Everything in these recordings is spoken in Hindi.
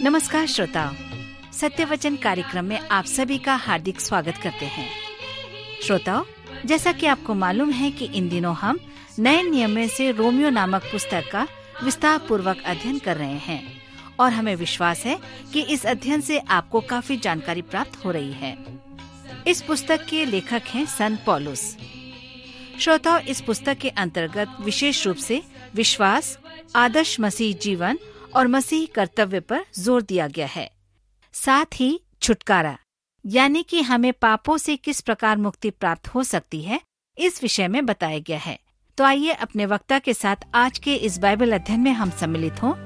नमस्कार श्रोताओ, सत्य वचन कार्यक्रम में आप सभी का हार्दिक स्वागत करते हैं। श्रोताओ, जैसा कि आपको मालूम है कि इन दिनों हम नए नियम में से रोमियो नामक पुस्तक का विस्तार पूर्वक अध्ययन कर रहे हैं और हमें विश्वास है कि इस अध्ययन से आपको काफी जानकारी प्राप्त हो रही है। इस पुस्तक के लेखक हैं संत पौलुस। श्रोताओ, इस पुस्तक के अंतर्गत विशेष रूप से विश्वास, आदर्श मसीह जीवन और मसीह कर्तव्य पर जोर दिया गया है। साथ ही छुटकारा, यानी कि हमें पापों से किस प्रकार मुक्ति प्राप्त हो सकती है, इस विषय में बताया गया है। तो आइए अपने वक्ता के साथ आज के इस बाइबल अध्ययन में हम सम्मिलित हों।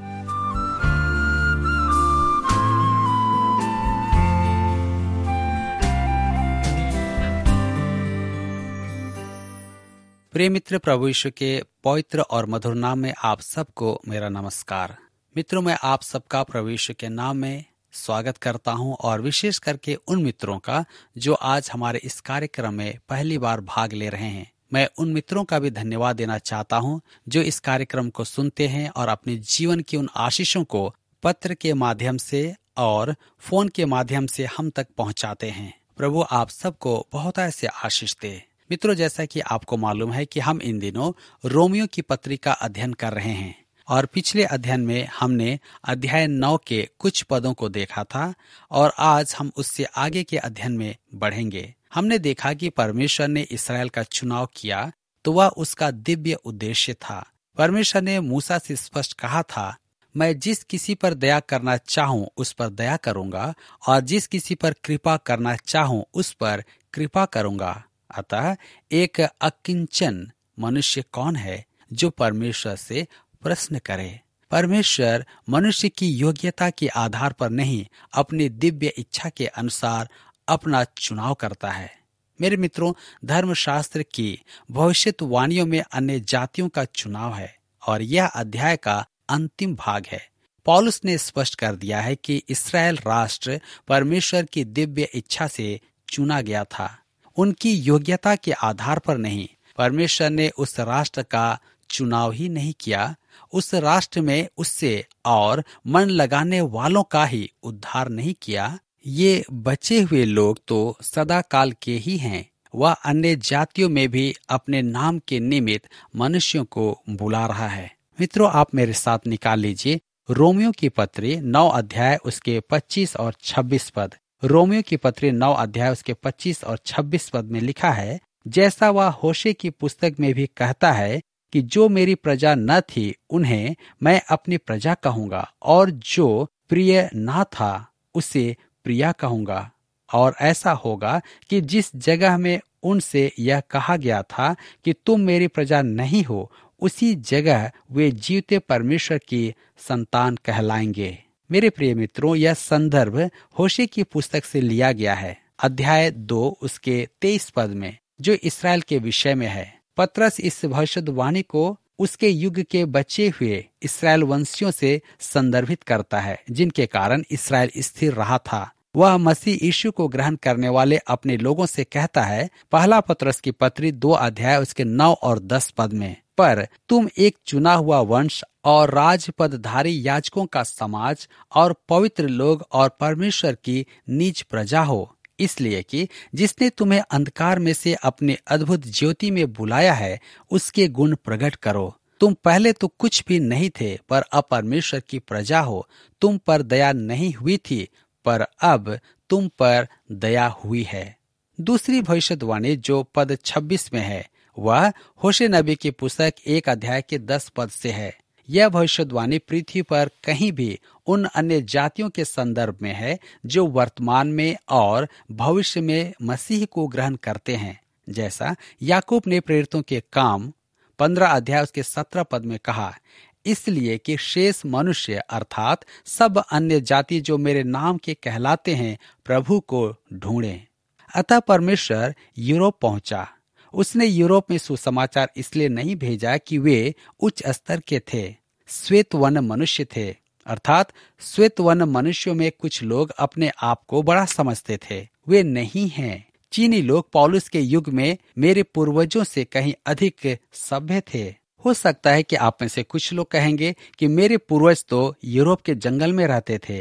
प्रिय मित्र, प्रभु यीशु के पवित्र और मधुर नाम में आप सबको मेरा नमस्कार। मित्रों, मैं आप सबका प्रभु यीशु के नाम में स्वागत करता हूं और विशेष करके उन मित्रों का जो आज हमारे इस कार्यक्रम में पहली बार भाग ले रहे हैं। मैं उन मित्रों का भी धन्यवाद देना चाहता हूं जो इस कार्यक्रम को सुनते हैं और अपने जीवन की उन आशीषों को पत्र के माध्यम से और फोन के माध्यम से हम तक पहुंचाते हैं। प्रभु आप सबको बहुत ऐसे आशीष दे। मित्रों, जैसा कि आपको मालूम है कि हम इन दिनों रोमियो की पत्री का अध्ययन कर रहे हैं और पिछले अध्ययन में हमने अध्याय 9 के कुछ पदों को देखा था और आज हम उससे आगे के अध्ययन में बढ़ेंगे। हमने देखा कि परमेश्वर ने इस्राएल का चुनाव किया तो वह उसका दिव्य उद्देश्य था। परमेश्वर ने मूसा से स्पष्ट कहा था, मैं जिस किसी पर दया करना चाहूं उस पर दया करूंगा और जिस किसी पर कृपा करना चाहूं उस पर कृपा करूंगा। अतः एक अकिंचन मनुष्य कौन है जो परमेश्वर से प्रश्न करे। परमेश्वर मनुष्य की योग्यता के आधार पर नहीं, अपनी दिव्य इच्छा के अनुसार अपना चुनाव करता है। मेरे मित्रों, धर्मशास्त्र की भविष्यवाणियों में अन्य जातियों का चुनाव है और यह अध्याय का अंतिम भाग है। पौलुस ने स्पष्ट कर दिया है कि इस्राएल राष्ट्र परमेश्वर की दिव्य इच्छा से चुना गया था, उनकी योग्यता के आधार पर नहीं। परमेश्वर ने उस राष्ट्र का चुनाव ही नहीं किया, उस राष्ट्र में उससे और मन लगाने वालों का ही उद्धार नहीं किया। ये बचे हुए लोग तो सदा काल के ही हैं। वह अन्य जातियों में भी अपने नाम के निमित्त मनुष्यों को बुला रहा है। मित्रों, आप मेरे साथ निकाल लीजिए रोमियो की पत्री 9 अध्याय उसके 25 और 26 पद। रोमियो की पत्री 9 अध्याय उसके 25 और 26 पद में लिखा है, जैसा वह होशे की पुस्तक में भी कहता है कि जो मेरी प्रजा न थी उन्हें मैं अपनी प्रजा कहूंगा और जो प्रिय ना था उसे प्रिया कहूंगा। और ऐसा होगा कि जिस जगह में उनसे यह कहा गया था कि तुम मेरी प्रजा नहीं हो, उसी जगह वे जीवते परमेश्वर की संतान कहलाएंगे। मेरे प्रिय मित्रों, यह संदर्भ होशे की पुस्तक से लिया गया है, अध्याय 2 उसके 23 पद में, जो इसराइल के विषय में है। पत्रस इस भविष्यवाणी को उसके युग के बचे हुए इसराइल वंशियों से संदर्भित करता है, जिनके कारण इसराइल स्थिर रहा था। वह मसीह यीशु को ग्रहण करने वाले अपने लोगों से कहता है, पहला पत्रस की पत्री 2 अध्याय उसके 9 और 10 पद में, पर तुम एक चुना हुआ वंश और राजपदधारी याजकों का समाज और पवित्र लोग और परमेश्वर की निज प्रजा हो, इसलिए कि जिसने तुम्हें अंधकार में से अपने अद्भुत ज्योति में बुलाया है उसके गुण प्रकट करो। तुम पहले तो कुछ भी नहीं थे, पर अब परमेश्वर की प्रजा हो। तुम पर दया नहीं हुई थी, पर अब तुम पर दया हुई है। दूसरी भविष्यवाणी जो पद 26 में है, वह होशे नबी की पुस्तक 1 अध्याय के 10 पद से है। यह भविष्यवाणी पृथ्वी पर कहीं भी उन अन्य जातियों के संदर्भ में है जो वर्तमान में और भविष्य में मसीह को ग्रहण करते हैं, जैसा याकूब ने प्रेरितों के काम 15 अध्याय उसके 17 पद में कहा, इसलिए कि शेष मनुष्य अर्थात सब अन्य जाति जो मेरे नाम के कहलाते हैं प्रभु को ढूंढें। अतः परमेश्वर यूरोप पहुंचा। उसने यूरोप में सुसमाचार इसलिए नहीं भेजा कि वे उच्च स्तर के थे, श्वेत वर्ण मनुष्य थे। अर्थात श्वेत वर्ण मनुष्यों में कुछ लोग अपने आप को बड़ा समझते थे, वे नहीं हैं। चीनी लोग पौलुस के युग में मेरे पूर्वजों से कहीं अधिक सभ्य थे। हो सकता है कि आप में से कुछ लोग कहेंगे कि मेरे पूर्वज तो यूरोप के जंगल में रहते थे,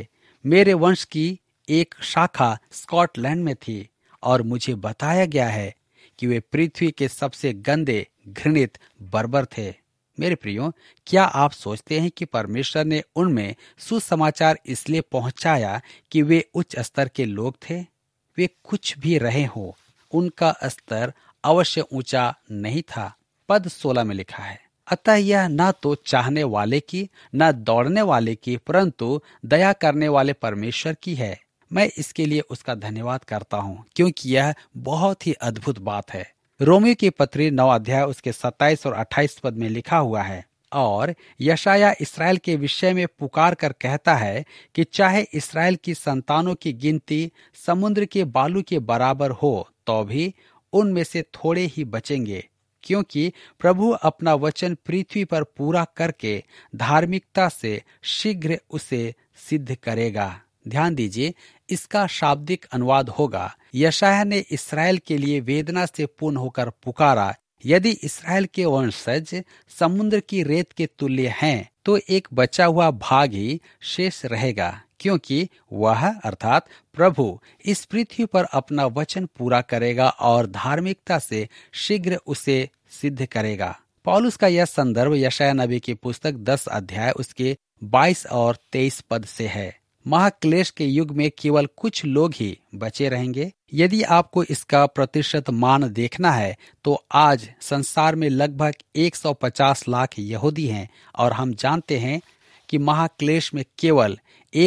मेरे वंश की एक शाखा स्कॉटलैंड में थी और मुझे बताया गया है कि वे पृथ्वी के सबसे गंदे, घृणित बर्बर थे। मेरे प्रियो, क्या आप सोचते हैं कि परमेश्वर ने उनमें सुसमाचार इसलिए पहुंचाया कि वे उच्च स्तर के लोग थे? वे कुछ भी रहे हो, उनका स्तर अवश्य ऊंचा नहीं था। पद 16 में लिखा है, अतः यह न तो चाहने वाले की, न दौड़ने वाले की, परंतु दया करने वाले परमेश्वर की है। मैं इसके लिए उसका धन्यवाद करता हूँ, क्योंकि यह बहुत ही अद्भुत बात है। रोमियो की पत्री 9 अध्याय उसके 27 और 28 पद में लिखा हुआ है, और यशाया इसराइल के विषय में पुकार कर कहता है कि चाहे इसराइल की संतानों की गिनती समुद्र के बालू के बराबर हो, तो भी उनमें से थोड़े ही बचेंगे, क्योंकि प्रभु अपना वचन पृथ्वी पर पूरा करके धार्मिकता से शीघ्र उसे सिद्ध करेगा। ध्यान दीजिए, इसका शाब्दिक अनुवाद होगा, यशायाह ने इसराइल के लिए वेदना से पूर्ण होकर पुकारा, यदि इसराइल के वंशज समुद्र की रेत के तुल्य हैं, तो एक बचा हुआ भाग ही शेष रहेगा, क्योंकि वह अर्थात प्रभु इस पृथ्वी पर अपना वचन पूरा करेगा और धार्मिकता से शीघ्र उसे सिद्ध करेगा। पौलुस का यह संदर्भ यशायाह नबी की पुस्तक 10 अध्याय उसके 22 और 23 पद से है। महाक्लेश के युग में केवल कुछ लोग ही बचे रहेंगे। यदि आपको इसका प्रतिशत मान देखना है, तो आज संसार में लगभग 150 लाख यहूदी हैं, और हम जानते हैं कि महाक्लेश में केवल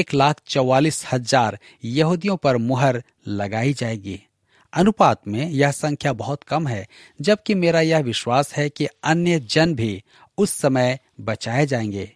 1,44,000 यहूदियों पर मुहर लगाई जाएगी। अनुपात में यह संख्या बहुत कम है, जबकि मेरा यह विश्वास है कि अन्य जन भी उस समय बचाए जाएंगे।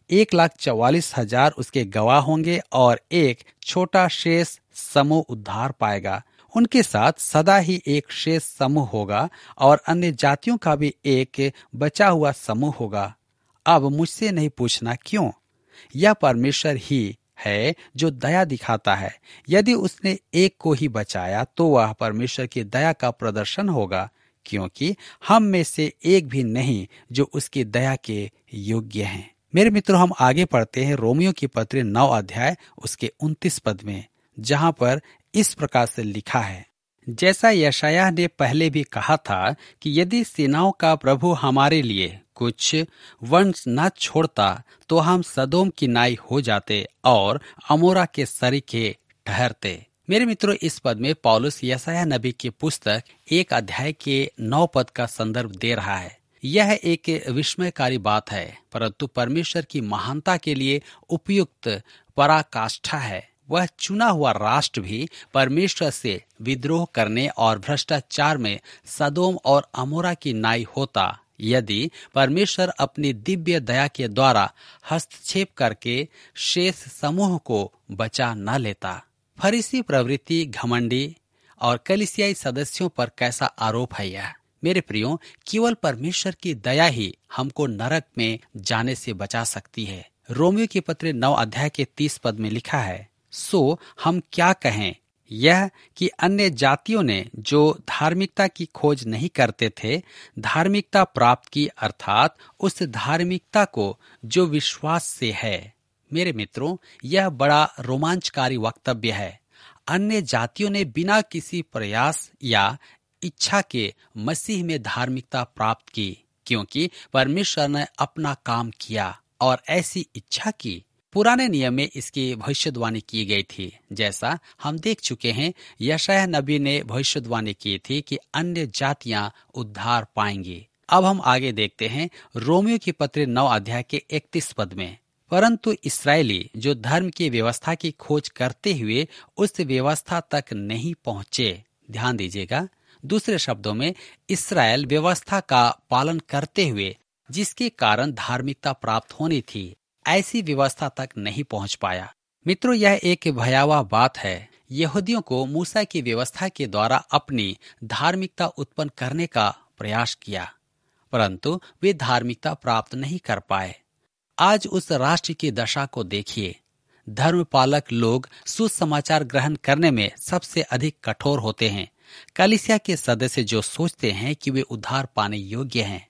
1,44,000 उसके गवाह होंगे और एक छोटा शेष समूह उद्धार पाएगा। उनके साथ सदा ही एक शेष समूह होगा और अन्य जातियों का भी एक बचा हुआ समूह होगा। अब मुझसे नहीं पूछना क्यों, यह परमेश्वर ही है जो दया दिखाता है। यदि उसने एक को ही बचाया, तो वह परमेश्वर की दया का प्रदर्शन होगा, क्योंकि हम में से एक भी नहीं जो उसकी दया के योग्य हैं। मेरे मित्रों, हम आगे पढ़ते हैं रोमियो की पत्री 9 अध्याय उसके 29 पद में, जहां पर इस प्रकार से लिखा है, जैसा यशायाह ने पहले भी कहा था कि यदि सेनाओं का प्रभु हमारे लिए कुछ वंश न छोड़ता, तो हम सदोम की नाई हो जाते और अमोरा के सरीखे ठहरते। मेरे मित्रों, इस पद में पौलुस यशायाह नबी की पुस्तक 1 अध्याय के 9 पद का संदर्भ दे रहा है। यह एक विस्मयकारी बात है, परंतु परमेश्वर की महानता के लिए उपयुक्त पराकाष्ठा है। वह चुना हुआ राष्ट्र भी परमेश्वर से विद्रोह करने और भ्रष्टाचार में सदोम और अमोरा की नाई होता, यदि परमेश्वर अपनी दिव्य दया के द्वारा हस्तक्षेप करके शेष समूह को बचा न लेता। फरीसी प्रवृत्ति, घमंडी और कलीसियाई सदस्यों पर कैसा आरोप है यह। मेरे प्रियो, केवल परमेश्वर की दया ही हमको नरक में जाने से बचा सकती है। रोमियो की पत्री 9 अध्याय के 30 पद में लिखा है, सो हम क्या कहें, यह कि अन्य जातियों ने जो धार्मिकता की खोज नहीं करते थे, धार्मिकता प्राप्त की, अर्थात उस धार्मिकता को जो विश्वास से है। मेरे मित्रों, यह बड़ा रोमांचकारी वक्तव्य है। अन्य जातियों ने बिना किसी प्रयास या इच्छा के मसीह में धार्मिकता प्राप्त की, क्योंकि परमेश्वर ने अपना काम किया और ऐसी इच्छा की। पुराने नियम में इसकी भविष्यवाणी की गई थी, जैसा हम देख चुके हैं। यशायाह नबी ने भविष्यवाणी की थी कि अन्य जातियां उद्धार पाएंगी। अब हम आगे देखते हैं रोमियो की पत्री 9 अध्याय के 31 पद में, परंतु इस्राएली जो धर्म की व्यवस्था की खोज करते हुए उस व्यवस्था तक नहीं पहुंचे। ध्यान दीजिएगा, दूसरे शब्दों में इस्राएल व्यवस्था का पालन करते हुए जिसके कारण धार्मिकता प्राप्त होनी थी, ऐसी व्यवस्था तक नहीं पहुंच पाया। मित्रों, यह एक भयावह बात है। यहूदियों को मूसा की व्यवस्था के द्वारा अपनी धार्मिकता उत्पन्न करने का प्रयास किया, परंतु वे धार्मिकता प्राप्त नहीं कर पाए। आज उस राष्ट्र की दशा को देखिए। धर्मपालक लोग सुसमाचार ग्रहण करने में सबसे अधिक कठोर होते हैं। कलीसिया के सदस्य जो सोचते हैं कि वे उद्धार पाने योग्य हैं।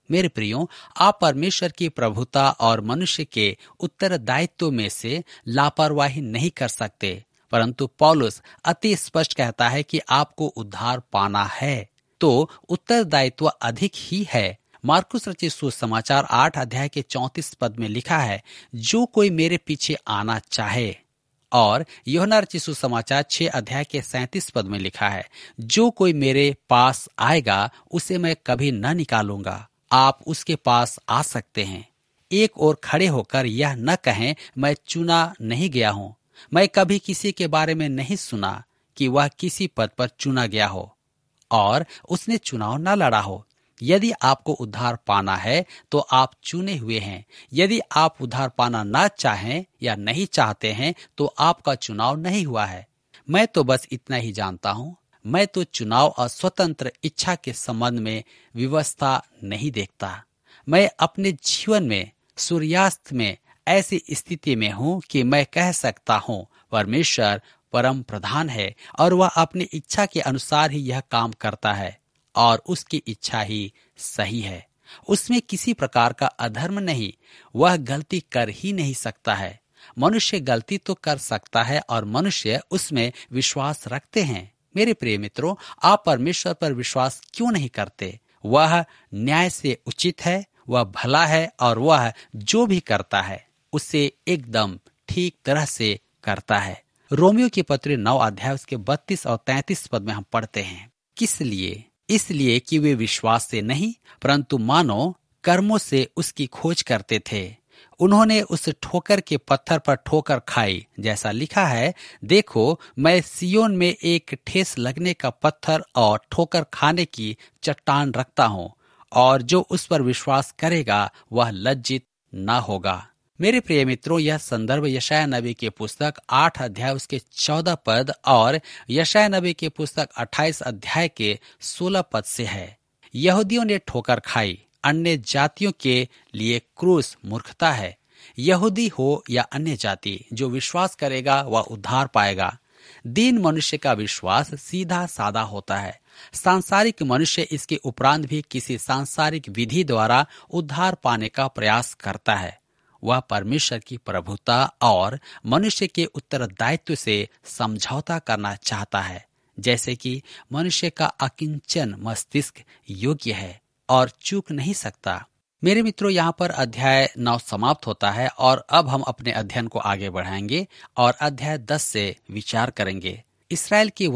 मेरे प्रियो, आप परमेश्वर की प्रभुता और मनुष्य के उत्तरदायित्व में से लापरवाही नहीं कर सकते, परंतु पौलुस अति स्पष्ट कहता है कि आपको उद्धार पाना है तो उत्तरदायित्व अधिक ही है। मार्कुस रचित सुसमाचार 8 अध्याय के 34 पद में लिखा है, जो कोई मेरे पीछे आना चाहे। और यूहन्ना रचित सुसमाचार 6 अध्याय के 37 पद में लिखा है, जो कोई मेरे पास आएगा उसे मैं कभी न निकालूंगा। आप उसके पास आ सकते हैं। एक ओर खड़े होकर यह न कहें, मैं चुना नहीं गया हूं। मैं कभी किसी के बारे में नहीं सुना कि वह किसी पद पर चुना गया हो और उसने चुनाव न लड़ा हो। यदि आपको उद्धार पाना है तो आप चुने हुए हैं। यदि आप उद्धार पाना ना चाहें या नहीं चाहते हैं तो आपका चुनाव नहीं हुआ है। मैं तो बस इतना ही जानता हूं, मैं तो चुनाव और स्वतंत्र इच्छा के संबंध में व्यवस्था नहीं देखता। मैं अपने जीवन में सूर्यास्त में ऐसी स्थिति में हूं कि मैं कह सकता हूं परमेश्वर परम प्रधान है और वह अपनी इच्छा के अनुसार ही यह काम करता है और उसकी इच्छा ही सही है। उसमें किसी प्रकार का अधर्म नहीं। वह गलती कर ही नहीं सकता है। मनुष्य गलती तो कर सकता है और मनुष्य उसमें विश्वास रखते हैं। मेरे प्रिय मित्रों, आप परमेश्वर पर विश्वास क्यों नहीं करते? वह न्याय से उचित है, वह भला है और वह जो भी करता है उसे एकदम ठीक तरह से करता है। रोमियो की पत्री 9 अध्याय उसके 32 और 33 पद में हम पढ़ते हैं, किस लिए? इसलिए कि वे विश्वास से नहीं परंतु मानो कर्मों से उसकी खोज करते थे। उन्होंने उस ठोकर के पत्थर पर ठोकर खाई, जैसा लिखा है, देखो मैं सियोन में एक ठेस लगने का पत्थर और ठोकर खाने की चट्टान रखता हूँ, और जो उस पर विश्वास करेगा वह लज्जित न होगा। मेरे प्रिय मित्रों, यह संदर्भ यशायाह नबी की पुस्तक 8 अध्याय उसके 14 पद और यशायाह नबी की पुस्तक 28 अध्याय के 16 पद से है। यहूदियों ने ठोकर खाई, अन्य जातियों के लिए क्रूस मूर्खता है। यहूदी हो या अन्य जाति, जो विश्वास करेगा वह उद्धार पाएगा। दीन मनुष्य का विश्वास सीधा सादा होता है। सांसारिक मनुष्य इसके उपरांत भी किसी सांसारिक विधि द्वारा उद्धार पाने का प्रयास करता है। वह परमेश्वर की प्रभुता और मनुष्य के उत्तरदायित्व से समझौता करना चाहता है, जैसे कि मनुष्य का अकिंचन मस्तिष्क योग्य है और चूक नहीं सकता। मेरे मित्रों, यहाँ पर अध्याय 9 समाप्त होता है और अब हम अपने अध्ययन को आगे बढ़ाएंगे और अध्याय 10 से विचार करेंगे। इसराइल की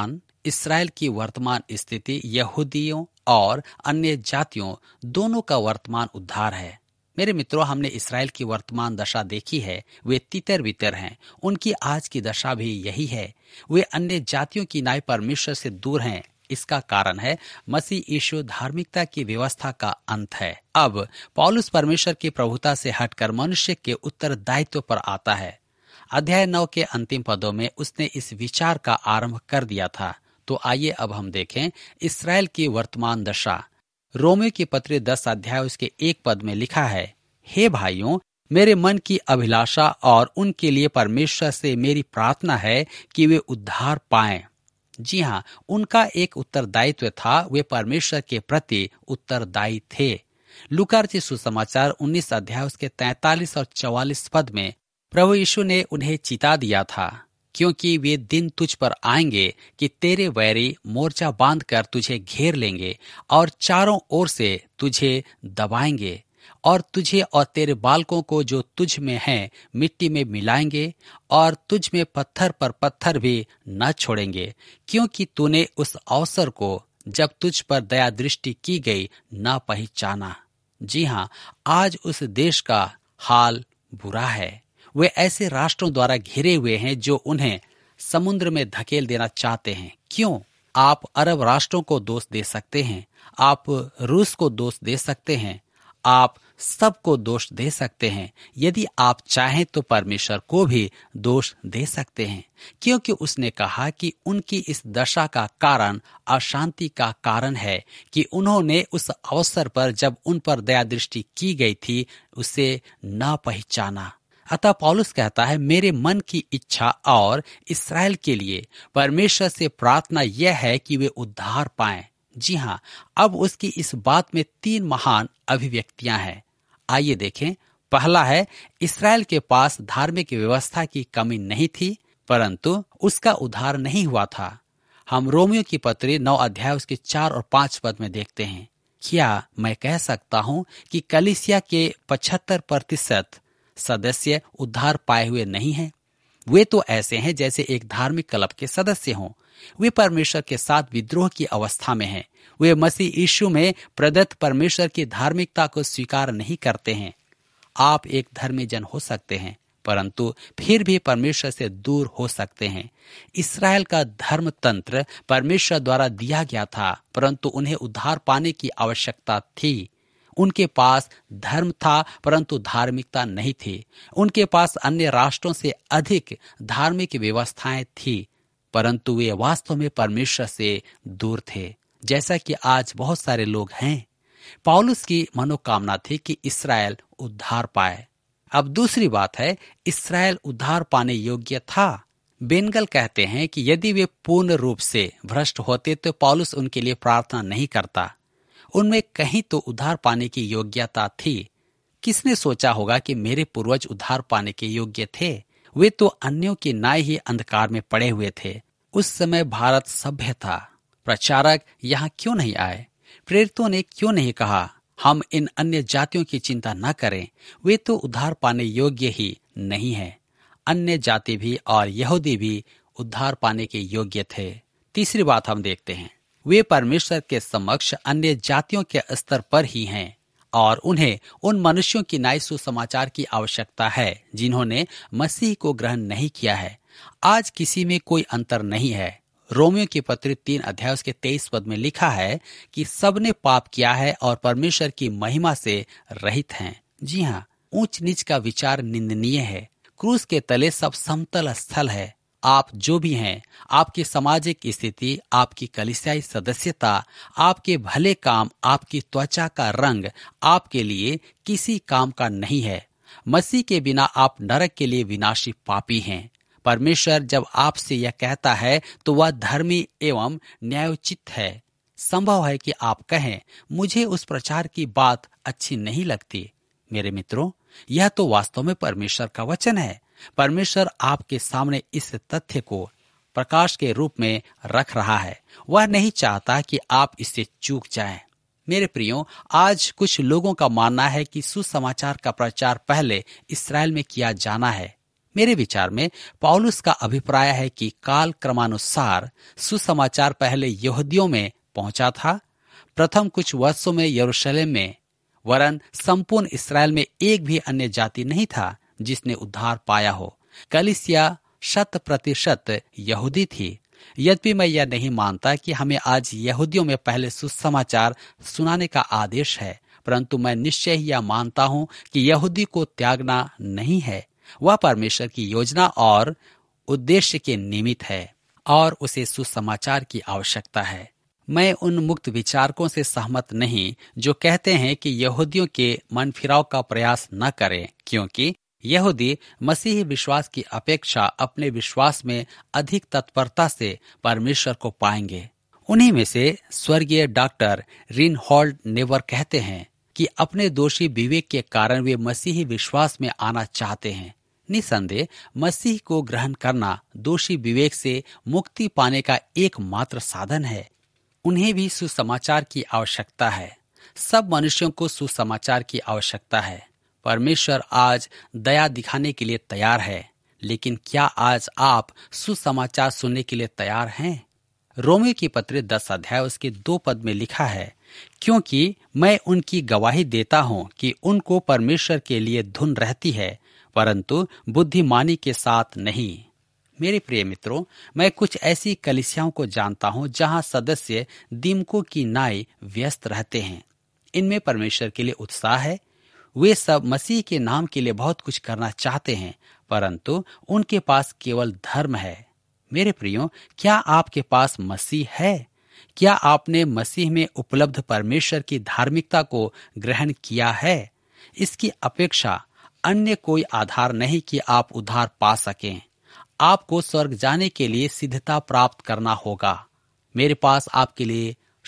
वर्तमान स्थिति यहूदियों और अन्य जातियों दोनों का वर्तमान उद्धार है। मेरे मित्रों, हमने इसराइल की वर्तमान दशा देखी है। वे तितर बितर हैं। उनकी आज की दशा भी यही है। वे अन्य जातियों की नाई परमेश्वर से दूर हैं। इसका कारण है मसीह यीशु धार्मिकता की व्यवस्था का अंत है। अब पौलुस परमेश्वर की प्रभुता से हटकर मनुष्य के उत्तरदायित्व पर आता है। अध्याय 9 के अंतिम पदों में उसने इस विचार का आरंभ कर दिया था। तो आइए अब हम देखें इसराइल की वर्तमान दशा। रोमियो की पत्री 10 अध्याय उसके 1 पद में लिखा है, हे भाइयों, मेरे मन की अभिलाषा और उनके लिए परमेश्वर से मेरी प्रार्थना है कि वे उद्धार पाएं। जी हाँ, उनका एक उत्तरदायित्व था। वे परमेश्वर के प्रति उत्तरदायी थे। लूका रचित सुसमाचार 19 अध्याय उसके 43 और 44 पद में प्रभु यीशु ने उन्हें चिता दिया था, क्योंकि वे दिन तुझ पर आएंगे कि तेरे वैरी मोर्चा बांधकर तुझे घेर लेंगे और चारों ओर से तुझे दबाएंगे और तुझे और तेरे बालकों को जो तुझ में हैं मिट्टी में मिलाएंगे और तुझ में पत्थर पर पत्थर भी न छोड़ेंगे, क्योंकि तूने उस अवसर को जब तुझ पर दया दृष्टि की गई न पहचाना। जी हाँ, आज उस देश का हाल बुरा है। वे ऐसे राष्ट्रों द्वारा घिरे हुए हैं जो उन्हें समुद्र में धकेल देना चाहते हैं। क्यों? आप अरब राष्ट्रों को दोष दे सकते हैं, आप रूस को दोष दे सकते हैं, आप सबको दोष दे सकते हैं। यदि आप चाहें तो परमेश्वर को भी दोष दे सकते हैं, क्योंकि उसने कहा कि उनकी इस दशा का कारण अशांति का कारण है कि उन्होंने उस अवसर पर जब उन पर दया दृष्टि की गई थी उसे न पहचाना। अतः पौलुस कहता है, मेरे मन की इच्छा और इसराइल के लिए परमेश्वर से प्रार्थना यह है कि वे उद्धार पाएं। जी हाँ, अब उसकी इस बात में 3 महान अभिव्यक्तियां हैं। आइए देखें। पहला है, इस्राएल के पास धार्मिक व्यवस्था की कमी नहीं थी, परंतु उसका उद्धार नहीं हुआ था। हम रोमियो की पत्री 9 अध्याय उसके 4 और 5 पद में देखते हैं। क्या मैं कह सकता हूं कि कलीसिया के 75% सदस्य उद्धार पाए हुए नहीं हैं? वे तो ऐसे हैं जैसे एक धार्मिक क्लब के सदस्य हों। वे परमेश्वर के साथ विद्रोह की अवस्था में हैं। वे मसीह यीशु में प्रदत्त परमेश्वर की धार्मिकता को स्वीकार नहीं करते हैं। आप एक धर्मी जन हो सकते हैं, परंतु फिर भी परमेश्वर से दूर हो सकते हैं। इस्राएल का धर्म तंत्र परमेश्वर द्वारा दिया गया था, परंतु उन्हें उद्धार पाने की आवश्यकता थी। उनके पास धर्म था, परंतु धार्मिकता नहीं थी। उनके पास अन्य राष्ट्रों से अधिक धार्मिक व्यवस्थाएं थी, परंतु वे वास्तव में परमेश्वर से दूर थे, जैसा कि आज बहुत सारे लोग हैं। पौलुस की मनोकामना थी कि इस्राएल उद्धार पाए। अब दूसरी बात है, इस्राएल उद्धार पाने योग्य था। बेनगल कहते हैं कि यदि वे पूर्ण रूप से भ्रष्ट होते तो पौलुस उनके लिए प्रार्थना नहीं करता। उनमें कहीं तो उद्धार पाने की योग्यता थी। किसने सोचा होगा कि मेरे पूर्वज उद्धार पाने के योग्य थे? वे तो अन्यों की नाई ही अंधकार में पड़े हुए थे। उस समय भारत सभ्य था। प्रचारक यहाँ क्यों नहीं आए? प्रेरितों ने क्यों नहीं कहा हम इन अन्य जातियों की चिंता न करें, वे तो उद्धार पाने योग्य ही नहीं है। अन्य जाति भी और यहूदी भी उद्धार पाने के योग्य थे। तीसरी बात हम देखते हैं, वे परमेश्वर के समक्ष अन्य जातियों के स्तर पर ही हैं और उन्हें उन मनुष्यों की नए सुसमाचार की आवश्यकता है जिन्होंने मसीह को ग्रहण नहीं किया है। आज किसी में कोई अंतर नहीं है। रोमियो की पत्री 3 अध्याय उसके 23 पद में लिखा है कि सबने पाप किया है और परमेश्वर की महिमा से रहित हैं। जी हाँ, ऊंच नीच का विचार निंदनीय है। क्रूस के तले सब समतल स्थल है। आप जो भी हैं, आपकी सामाजिक स्थिति, आपकी कलीसियाई सदस्यता, आपके भले काम, आपकी त्वचा का रंग आपके लिए किसी काम का नहीं है। मसीह के बिना आप नरक के लिए विनाशी पापी हैं। परमेश्वर जब आपसे यह कहता है तो वह धर्मी एवं न्यायोचित है। संभव है कि आप कहें, मुझे उस प्रचार की बात अच्छी नहीं लगती। मेरे मित्रों, यह तो वास्तव में परमेश्वर का वचन है। परमेश्वर आपके सामने इस तथ्य को प्रकाश के रूप में रख रहा है। वह नहीं चाहता कि आप इससे चूक जाएं। मेरे प्रियो, आज कुछ लोगों का मानना है कि सुसमाचार का प्रचार पहले इस्राएल में किया जाना है। मेरे विचार में पौलुस का अभिप्राय है कि काल क्रमानुसार सुसमाचार पहले यहूदियों में पहुंचा था। प्रथम कुछ वर्षों में यरूशलेम में, वरन संपूर्ण इस्राएल में एक भी अन्य जाति नहीं था जिसने उद्धार पाया हो। कलीसिया 100% यहूदी थी। यद्यपि मैं यह नहीं मानता कि हमें आज यहूदियों में पहले सुसमाचार सुनाने का आदेश है, परंतु मैं निश्चय ही यह मानता हूं कि यहूदी को त्यागना नहीं है। वह परमेश्वर की योजना और उद्देश्य के निमित्त है और उसे सुसमाचार की आवश्यकता है। मैं उन मुक्त विचारकों से सहमत नहीं जो कहते हैं कि यहूदियों के मन फिराव का प्रयास न करें, क्योंकि यहूदी मसीही विश्वास की अपेक्षा अपने विश्वास में अधिक तत्परता से परमेश्वर को पाएंगे। उन्हीं में से स्वर्गीय डॉक्टर रिनहोल्ड नेवर कहते हैं कि अपने दोषी विवेक के कारण वे मसीही विश्वास में आना चाहते हैं। निसंदेह मसीह को ग्रहण करना दोषी विवेक से मुक्ति पाने का एकमात्र साधन है। उन्हें भी सुसमाचार की आवश्यकता है। सब मनुष्यों को सुसमाचार की आवश्यकता है। परमेश्वर आज दया दिखाने के लिए तैयार है, लेकिन क्या आज आप सुसमाचार सुनने के लिए तैयार हैं? रोमियो की पत्री 10 अध्याय उसके 2 पद में लिखा है, क्योंकि मैं उनकी गवाही देता हूं कि उनको परमेश्वर के लिए धुन रहती है, परंतु बुद्धिमानी के साथ नहीं। मेरे प्रिय मित्रों, मैं कुछ ऐसी कलीसियाओं को जानता हूं जहां सदस्य दीमकों की नाई व्यस्त रहते हैं। इनमें परमेश्वर के लिए उत्साह है। वे सब मसीह के नाम के लिए बहुत कुछ करना चाहते हैं, परंतु उनके पास केवल धर्म है। मेरे प्रियो, क्या आपके पास मसीह है? क्या आपने मसीह में उपलब्ध परमेश्वर की धार्मिकता को ग्रहण किया है? इसकी अपेक्षा अन्य कोई आधार नहीं कि आप उद्धार पा सकें। आपको स्वर्ग जाने के लिए सिद्धता प्राप्त करना होगा। मेरे पास आपके लिए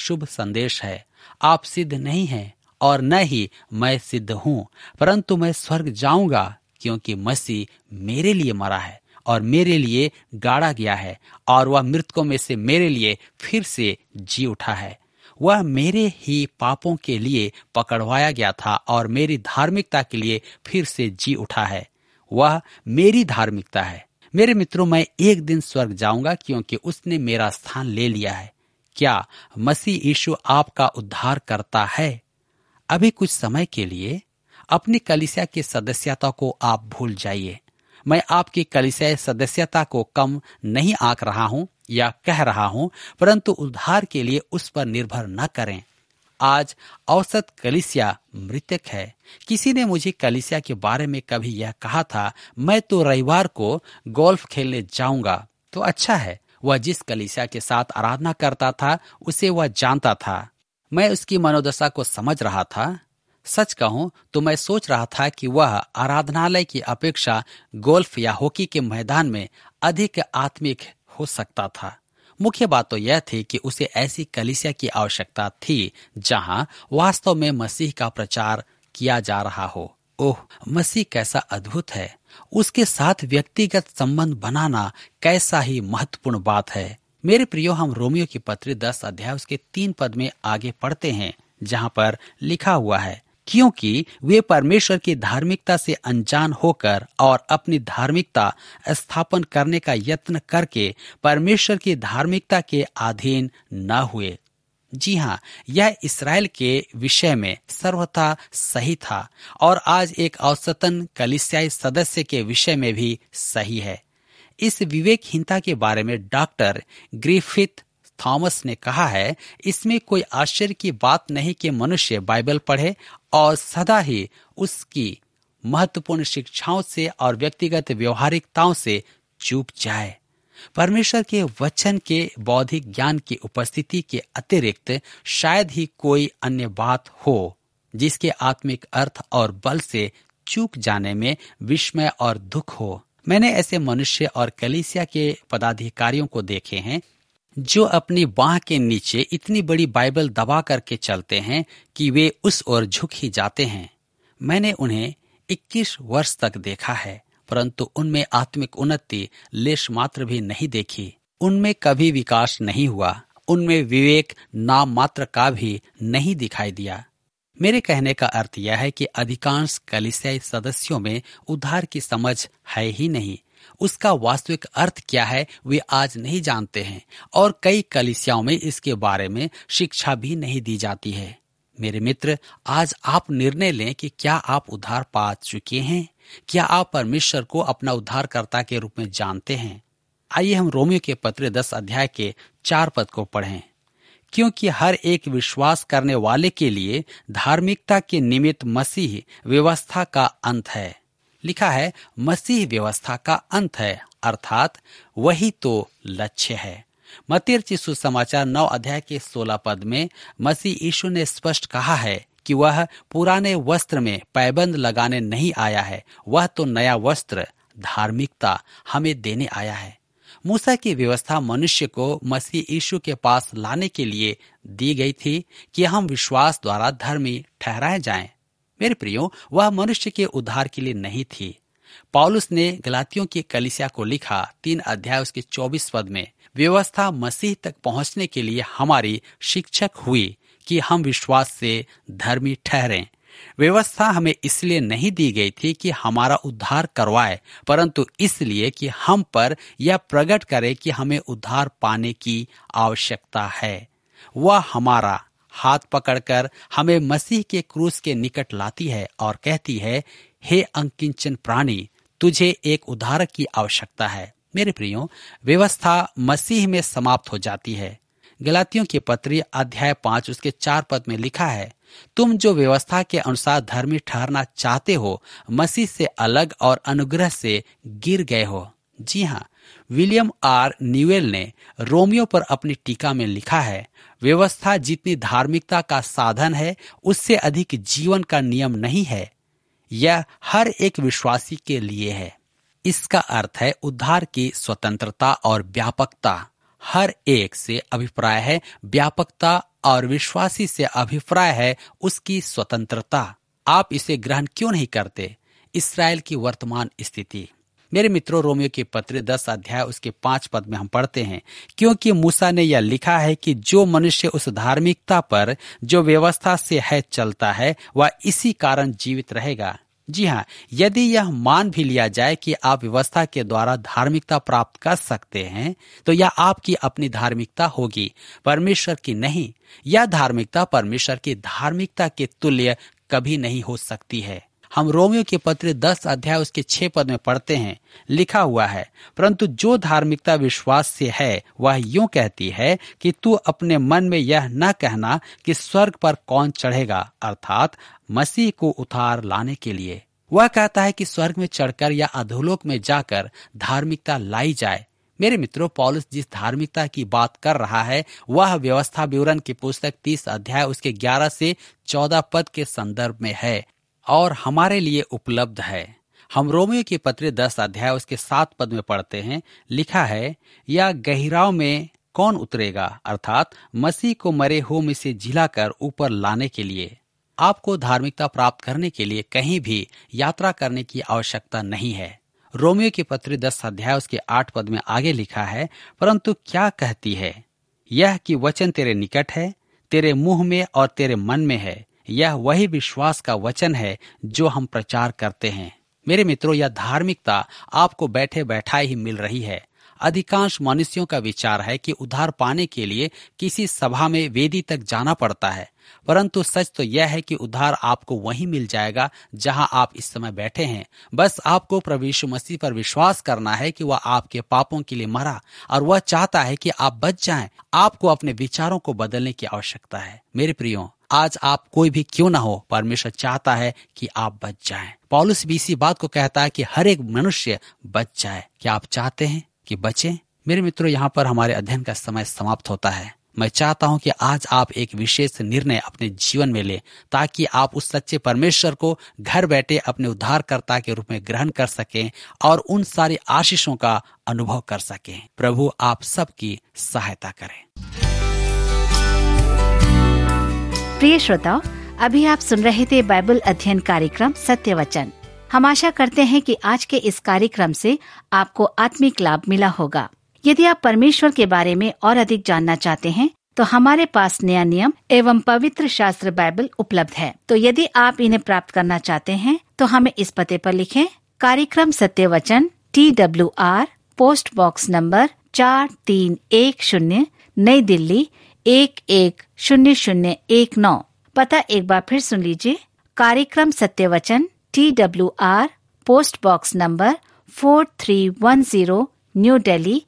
शुभ संदेश है। आप सिद्ध नहीं हैं और न ही मैं सिद्ध हूँ, परंतु मैं स्वर्ग जाऊंगा क्योंकि मसीह मेरे लिए मरा है और मेरे लिए गाड़ा गया है और वह मृतकों में से मेरे लिए फिर से जी उठा है। वह मेरे ही पापों के लिए पकड़वाया गया था और मेरी धार्मिकता के लिए फिर से जी उठा है। वह मेरी धार्मिकता है। मेरे मित्रों, मैं एक दिन स्वर्ग जाऊंगा क्योंकि उसने मेरा स्थान ले लिया है। क्या मसीह यीशु आपका उद्धार करता है? अभी कुछ समय के लिए अपनी कलीसिया की सदस्यता को आप भूल जाइए। मैं आपकी कलीसिया सदस्यता को कम नहीं आंक रहा हूं या कह रहा हूं, परंतु उद्धार के लिए उस पर निर्भर न करें। आज औसत कलीसिया मृतक है। किसी ने मुझे कलीसिया के बारे में कभी यह कहा था, मैं तो रविवार को गोल्फ खेलने जाऊंगा। तो अच्छा है, वह जिस कलीसिया के साथ आराधना करता था उसे वह जानता था। मैं उसकी मनोदशा को समझ रहा था। सच कहूं तो मैं सोच रहा था कि वह आराधनालय की अपेक्षा गोल्फ या हॉकी के मैदान में अधिक आत्मिक हो सकता था। मुख्य बात तो यह थी कि उसे ऐसी कलीसिया की आवश्यकता थी जहां वास्तव में मसीह का प्रचार किया जा रहा हो। ओह, मसीह कैसा अद्भुत है! उसके साथ व्यक्तिगत संबंध बनाना कैसा ही महत्वपूर्ण बात है। मेरे प्रियो, हम रोमियो की पत्री 10 अध्याय उसके 3 पद में आगे पढ़ते हैं, जहां पर लिखा हुआ है, क्योंकि वे परमेश्वर की धार्मिकता से अनजान होकर और अपनी धार्मिकता स्थापन करने का यत्न करके परमेश्वर की धार्मिकता के अधीन न हुए। जी हाँ, यह इस्राएल के विषय में सर्वथा सही था और आज एक औसतन कलीसियाई सदस्य के विषय में भी सही है। इस विवेकहीनता के बारे में डॉक्टर ग्रिफिथ थॉमस ने कहा है, इसमें कोई आश्चर्य की बात नहीं कि मनुष्य बाइबल पढ़े और सदा ही उसकी महत्वपूर्ण शिक्षाओं से और व्यक्तिगत व्यवहारिकताओं से चूक जाए। परमेश्वर के वचन के बौद्धिक ज्ञान की उपस्थिति के अतिरिक्त शायद ही कोई अन्य बात हो जिसके आत्मिक अर्थ और बल से चूक जाने में विस्मय और दुख हो। मैंने ऐसे मनुष्य और कलीसिया के पदाधिकारियों को देखे हैं जो अपनी बाह के नीचे इतनी बड़ी बाइबल दबा करके चलते हैं कि वे उस ओर झुक ही जाते हैं। मैंने उन्हें 21 वर्ष तक देखा है, परंतु उनमें आत्मिक उन्नति लेश मात्र भी नहीं देखी। उनमें कभी विकास नहीं हुआ। उनमें विवेक नाम मात्र का भी नहीं दिखाई दिया। मेरे कहने का अर्थ यह है कि अधिकांश कलीसियाई सदस्यों में उद्धार की समझ है ही नहीं। उसका वास्तविक अर्थ क्या है वे आज नहीं जानते हैं और कई कलीसियाओं में इसके बारे में शिक्षा भी नहीं दी जाती है। मेरे मित्र, आज आप निर्णय लें कि क्या आप उद्धार पा चुके हैं? क्या आप परमेश्वर को अपना उद्धारकर्ता के रूप में जानते हैं? आइए हम रोमियो के पत्र 10 अध्याय के 4 पद को पढ़ें। क्योंकि हर एक विश्वास करने वाले के लिए धार्मिकता के निमित्त मसीह व्यवस्था का अंत है। लिखा है, मसीह व्यवस्था का अंत है, अर्थात वही तो लक्ष्य है। मत्ती रचित सुसमाचार 9 अध्याय के 16 पद में मसीह यीशु ने स्पष्ट कहा है कि वह पुराने वस्त्र में पैबंद लगाने नहीं आया है, वह तो नया वस्त्र धार्मिकता हमें देने आया है। मूसा की व्यवस्था मनुष्य को मसीह यीशु के पास लाने के लिए दी गई थी कि हम विश्वास द्वारा धर्मी ठहराए जाएं। मेरे प्रियो, वह मनुष्य के उद्धार के लिए नहीं थी। पौलुस ने गलातियों की कलीसिया को लिखा 3 अध्याय उसके 24 पद में, व्यवस्था मसीह तक पहुंचने के लिए हमारी शिक्षक हुई कि हम विश्वास से धर्मी ठहरें। व्यवस्था हमें इसलिए नहीं दी गई थी कि हमारा उद्धार करवाए, परंतु इसलिए कि हम पर यह प्रकट करे कि हमें उद्धार पाने की आवश्यकता है। वह हमारा हाथ पकड़कर हमें मसीह के क्रूस के निकट लाती है और कहती है, हे अंकिंचन प्राणी, तुझे एक उद्धारक की आवश्यकता है। मेरे प्रियो, व्यवस्था मसीह में समाप्त हो जाती है। गलातियों की पत्री अध्याय 5 उसके 4 पद में लिखा है, तुम जो व्यवस्था के अनुसार धर्मी ठहरना चाहते हो, मसीह से अलग और अनुग्रह से गिर गए हो। जी हाँ, विलियम आर न्यूएल ने रोमियो पर अपनी टीका में लिखा है, व्यवस्था जितनी धार्मिकता का साधन है उससे अधिक जीवन का नियम नहीं है। यह हर एक विश्वासी के लिए है। इसका अर्थ है उद्धार की स्वतंत्रता और व्यापकता हर एक से अभिप्राय है व्यापकता और विश्वासी से अभिप्राय है उसकी स्वतंत्रता। आप इसे ग्रहण क्यों नहीं करते? इस्राएल की वर्तमान स्थिति। मेरे मित्रों, रोमियो की पत्री 10 अध्याय उसके 5 पद में हम पढ़ते हैं, क्योंकि मूसा ने यह लिखा है कि जो मनुष्य उस धार्मिकता पर जो व्यवस्था से है चलता है वह इसी कारण जीवित रहेगा। जी हाँ, यदि यह मान भी लिया जाए कि आप व्यवस्था के द्वारा धार्मिकता प्राप्त कर सकते हैं, तो यह आपकी अपनी धार्मिकता होगी, परमेश्वर की नहीं। यह धार्मिकता परमेश्वर की धार्मिकता के तुल्य कभी नहीं हो सकती है। हम रोमियो के पत्र 10 अध्याय उसके 6 पद में पढ़ते हैं, लिखा हुआ है, परंतु जो धार्मिकता विश्वास से है वह यूं कहती है कि तू अपने मन में यह न कहना कि स्वर्ग पर कौन चढ़ेगा, अर्थात मसीह को उतार लाने के लिए। वह कहता है कि स्वर्ग में चढ़कर या अधोलोक में जाकर धार्मिकता लाई जाए। मेरे मित्रों, पौलुस जिस धार्मिकता की बात कर रहा है वह व्यवस्था विवरण की पुस्तक 30 अध्याय उसके 11 से 14 पद के संदर्भ में है और हमारे लिए उपलब्ध है। हम रोमियो की पत्री 10 अध्याय उसके 7 पद में पढ़ते हैं, लिखा है, या गहराव में कौन उतरेगा, अर्थात मसीह को मरे हुओं में से जिलाकर ऊपर लाने के लिए। आपको धार्मिकता प्राप्त करने के लिए कहीं भी यात्रा करने की आवश्यकता नहीं है। रोमियो की पत्री 10 अध्याय उसके 8 पद में आगे लिखा है, परंतु क्या कहती है, यह कि वचन तेरे निकट है, तेरे मुंह में और तेरे मन में है। यह वही विश्वास का वचन है जो हम प्रचार करते हैं। मेरे मित्रों, यह धार्मिकता आपको बैठे बैठाए ही मिल रही है। अधिकांश मनुष्यों का विचार है कि उद्धार पाने के लिए किसी सभा में वेदी तक जाना पड़ता है, परंतु सच तो यह है कि उद्धार आपको वहीं मिल जाएगा जहां आप इस समय बैठे हैं। बस आपको प्रभु यीशु मसीह पर विश्वास करना है कि वह आपके पापों के लिए मरा और वह चाहता है कि आप बच जाएं। आपको अपने विचारों को बदलने की आवश्यकता है। मेरे प्रियो, आज आप कोई भी क्यों ना हो, परमेश्वर चाहता है कि आप बच जाएं। पौलुस भी इसी बात को कहता है कि हर एक मनुष्य बच जाए। क्या आप चाहते हैं कि बचें? मेरे मित्रों, यहाँ पर हमारे अध्ययन का समय समाप्त होता है। मैं चाहता हूँ कि आज आप एक विशेष निर्णय अपने जीवन में लें ताकि आप उस सच्चे परमेश्वर को घर बैठे अपने उद्धारकर्ता के रूप में ग्रहण कर सकें और उन सारी आशीषों का अनुभव कर सकें। प्रभु आप सबकी सहायता करें। प्रिय श्रोताओ, अभी आप सुन रहे थे बाइबल अध्ययन कार्यक्रम सत्य वचन। हम आशा करते हैं कि आज के इस कार्यक्रम से आपको आत्मिक लाभ मिला होगा। यदि आप परमेश्वर के बारे में और अधिक जानना चाहते हैं तो हमारे पास नया नियम एवं पवित्र शास्त्र बाइबल उपलब्ध है। तो यदि आप इन्हें प्राप्त करना चाहते हैं तो हमें इस पते पर लिखें, कार्यक्रम Satya Vachan, TWR, post box number 4310, नई दिल्ली 110019। पता एक बार फिर सुन लीजिए, कार्यक्रम Satya Vachan, TWR, post box number 4310, new Delhi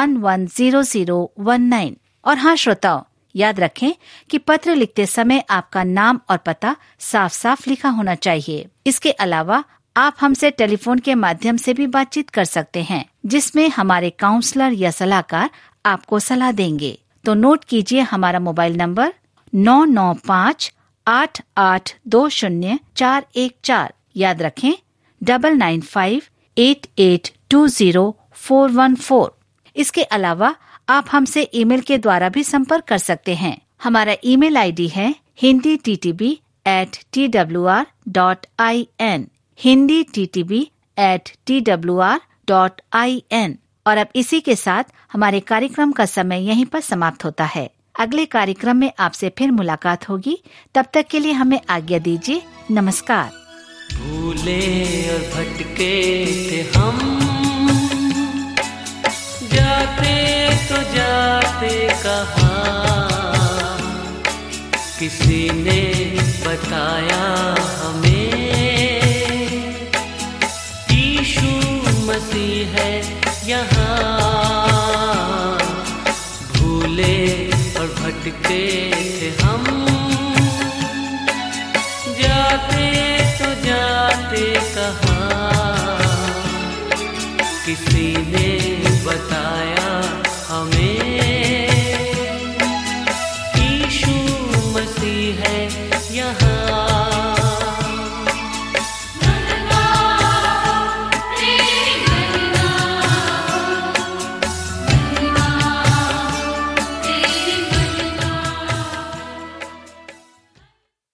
110019। और हाँ श्रोताओ, याद रखें कि पत्र लिखते समय आपका नाम और पता साफ साफ लिखा होना चाहिए। इसके अलावा आप हमसे टेलीफोन के माध्यम से भी बातचीत कर सकते हैं, जिसमें हमारे काउंसलर या सलाहकार आपको सलाह देंगे। तो नोट कीजिए हमारा मोबाइल नंबर 9958820414। याद रखें 9958820414। इसके अलावा आप हमसे ईमेल के द्वारा भी संपर्क कर सकते हैं। हमारा ईमेल आईडी है hinditb@twr.in, hinditb@twr.in। और अब इसी के साथ हमारे कार्यक्रम का समय यहीं पर समाप्त होता है। अगले कार्यक्रम में आपसे फिर मुलाकात होगी। तब तक के लिए हमें आज्ञा दीजिए। नमस्कार। भूले और भटके थे हम, जाते तो जाते कहाँ, किसी ने बताया हमें यीशु मसीह है यहाँ। भूले और भटके थे हम, जाते कहाँ, किसी ने